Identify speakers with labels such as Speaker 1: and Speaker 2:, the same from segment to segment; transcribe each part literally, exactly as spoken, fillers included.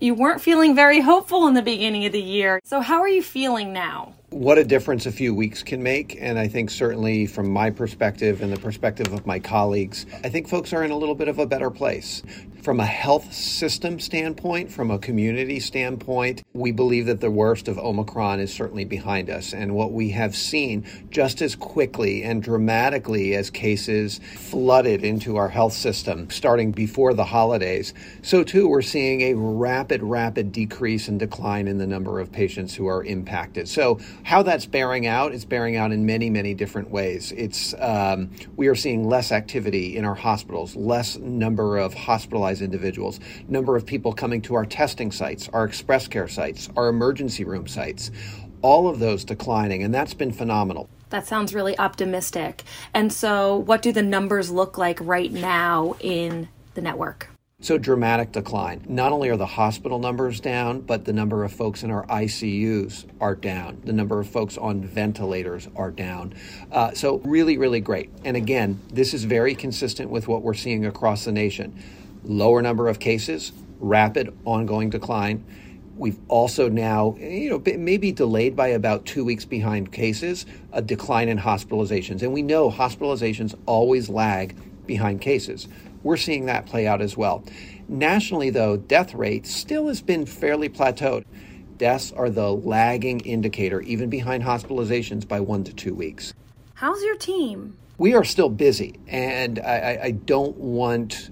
Speaker 1: you weren't feeling very hopeful in the beginning of the year. So how are you feeling now?
Speaker 2: What a difference a few weeks can make. And I think certainly from my perspective and the perspective of my colleagues, I think folks are in a little bit of a better place. From a health system standpoint, from a community standpoint, we believe that the worst of Omicron is certainly behind us. And what we have seen just as quickly and dramatically as cases flooded into our health system starting before the holidays, so too we're seeing a rapid, rapid decrease and decline in the number of patients who are impacted. So how that's bearing out, it's bearing out in many, many different ways. It's um, we are seeing less activity in our hospitals, less number of hospitalized individuals, number of people coming to our testing sites, our express care sites, our emergency room sites, all of those declining, and that's been phenomenal.
Speaker 1: That sounds really optimistic. And so what do the numbers look like right now in the network?
Speaker 2: So dramatic decline. Not only are the hospital numbers down, but the number of folks in our I C Us are down. The number of folks on ventilators are down. Uh, so really, really great. And again, this is very consistent with what we're seeing across the nation. Lower number of cases, rapid ongoing decline. We've also now, you know, maybe delayed by about two weeks behind cases, a decline in hospitalizations. And we know hospitalizations always lag behind cases. We're seeing that play out as well. Nationally, though, death rate still has been fairly plateaued. Deaths are the lagging indicator, even behind hospitalizations by one to two weeks.
Speaker 1: How's your team?
Speaker 2: We are still busy, and I, I don't want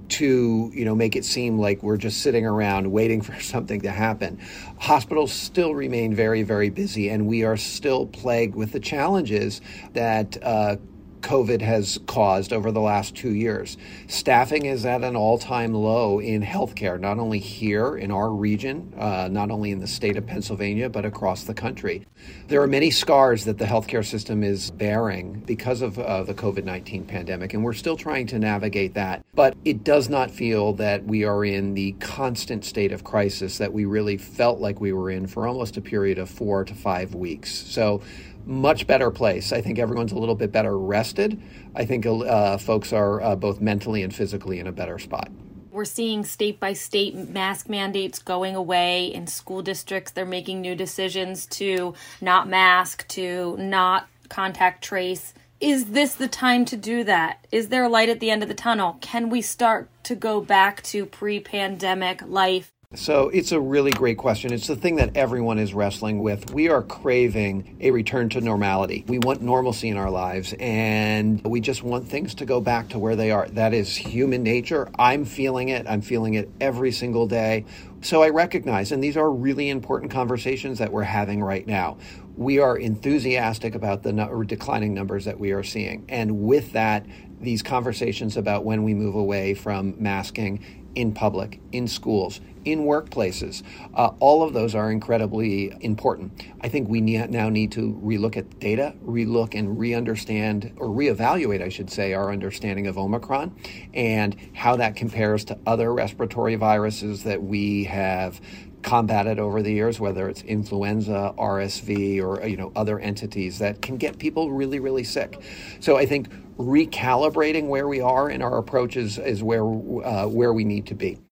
Speaker 2: to, you know, make it seem like we're just sitting around waiting for something to happen. Hospitals still remain very, very busy, and we are still plagued with the challenges that uh, COVID has caused over the last two years. Staffing is at an all-time low in healthcare, not only here in our region, uh, not only in the state of Pennsylvania, but across the country. There are many scars that the healthcare system is bearing because of uh, the COVID nineteen pandemic, and we're still trying to navigate that. But it does not feel that we are in the constant state of crisis that we really felt like we were in for almost a period of four to five weeks. So much better place. I think everyone's a little bit better rested. I think uh, folks are uh, both mentally and physically in a better spot.
Speaker 1: We're seeing state by state mask mandates going away in school districts. They're making new decisions to not mask, to not contact trace. Is this the time to do that? Is there a light at the end of the tunnel? Can we start to go back to pre-pandemic life?
Speaker 2: So it's a really great question. It's the thing that everyone is wrestling with. We are craving a return to normality. We want normalcy in our lives, and we just want things to go back to where they are. That is human nature. I'm feeling it. I'm feeling it every single day. So I recognize, and these are really important conversations that we're having right now. We are enthusiastic about the no- declining numbers that we are seeing. And with that, these conversations about when we move away from masking in public, in schools, in workplaces, uh, all of those are incredibly important. I think we need, now need to relook at data, relook and re-understand, or reevaluate, I should say, our understanding of Omicron and how that compares to other respiratory viruses that we have combated over the years, whether it's influenza, R S V, or you know other entities that can get people really, really sick. So I think recalibrating where we are in our approaches is where uh, where we need to be.